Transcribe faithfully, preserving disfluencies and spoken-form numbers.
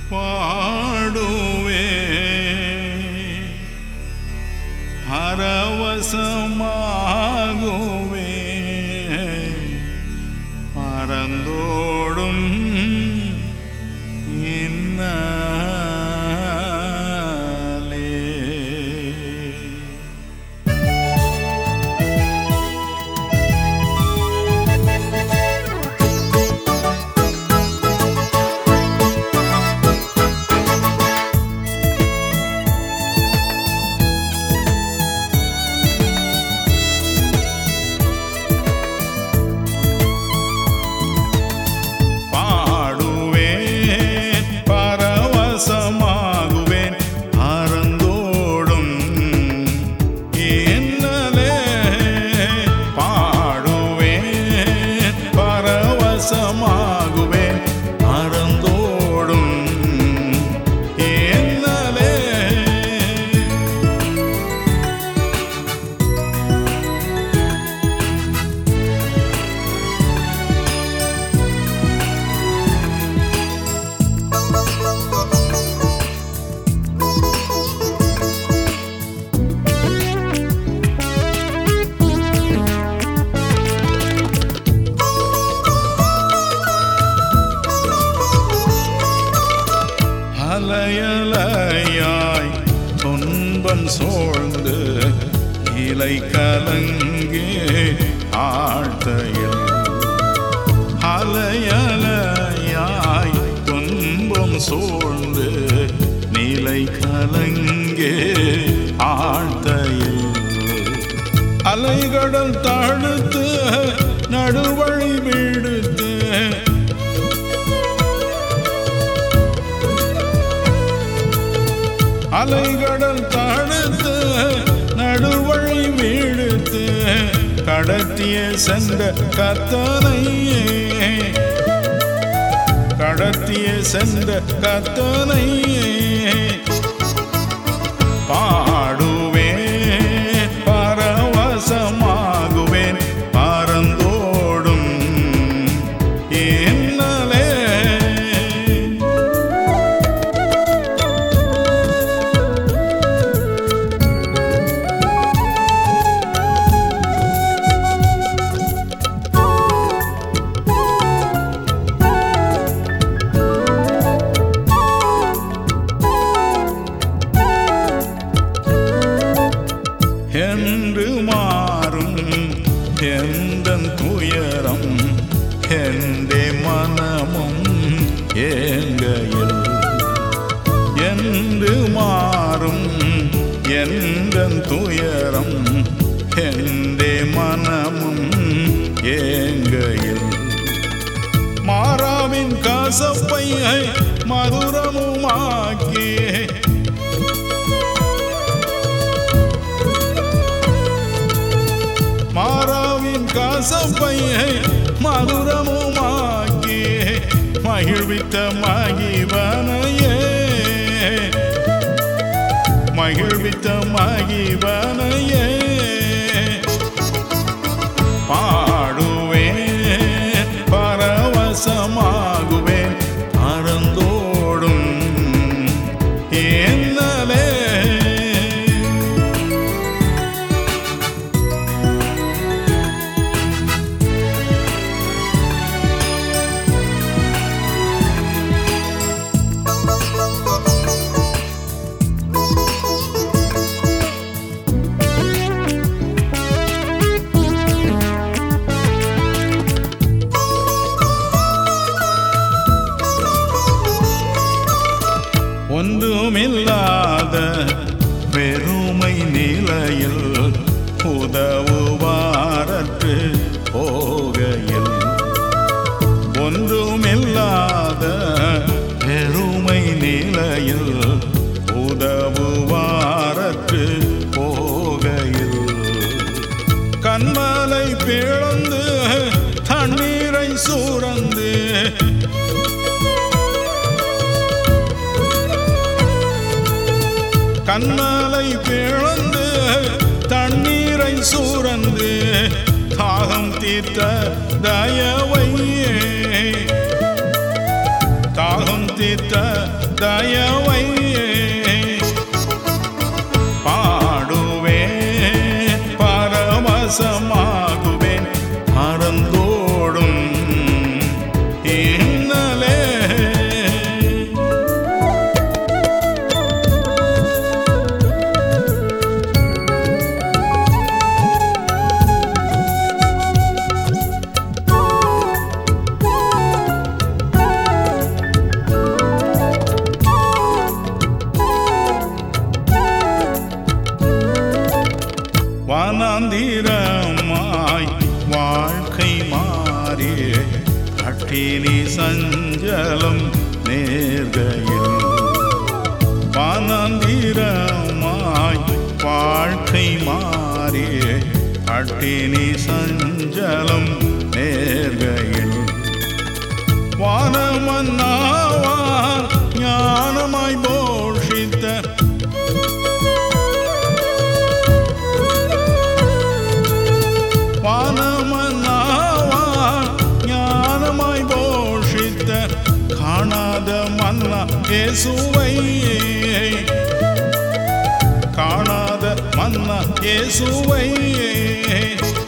பாடுவே பரவசமாகுவே பரந்தோடும் சமாகுவேன் அறந்தோடும் என்னலே அலையலையாய் துன்பம் சோழ்ந்து இலை கலங்கே ஆழ்த்தையில் அலையலையாய் துன்பம் சோழ்ந்து நிலை கலங்கே ஆழ்த்தையில் அலைகடல் தாழ்த்து நடுவழி விடுத்து அலைகடல் தாழ்த்து நடுவழி வீழ்த்து கடத்திய சென்ற கத்தனையே கடத்திய சென்ற கத்தனையே பாடுவேன் பரவசமாகுவேன் பரந்தோடும் என்னலே என்று மாறும் எந்தன் துயரம் எந்தே மனமும் ஏங்கையில் என்று மாறும் எந்தன் துயரம் எந்தே மனமும் ஏங்கையில் மாறாவின் கசப்பையை மதுரமுமாக்கி மாறாவின் கசப்பையை மதுரமுமாக்கி மகிழ்வித்த மகிவனையே மகிழ்வித்த மகிவனையே பாடுவேன் பரவசமாகுவேன் பரந்தோடும் என்னலே ஒன்றுமில்லாத பெருமை நிலையில் உதவுவாரற்று போகையில் ஒன்றுமில்லாத பெருமை நிலையில் உதவுவாரற்று போகையில் கண்மலை பிளந்து தண்ணீரை சூரந்து கண்மலை பிளந்து தண்ணீரை சூரந்து தாகம் தீர்த்த தயவையே தாகம் சமுதித்த தயவை பாடுவேன், பரவசமாகுவேன், பறந்தோடும் இன்னலே. வனாந்திரமாய் வாழ்க்கை மாறி கட்டினி சஞ்சலம் நேர்கையில். வனாந்திரமாய் வாழ்க்கை மாறி கட்டினி சஞ்சலம் நேர்கையில். வானமன்னாவார் ஞானமாய் போஷித்த வானமன்னாவார் ஞானமாய் போஷித்த காணாத மன்னா இயேசுவை, காணாத மன்னா இயேசுவை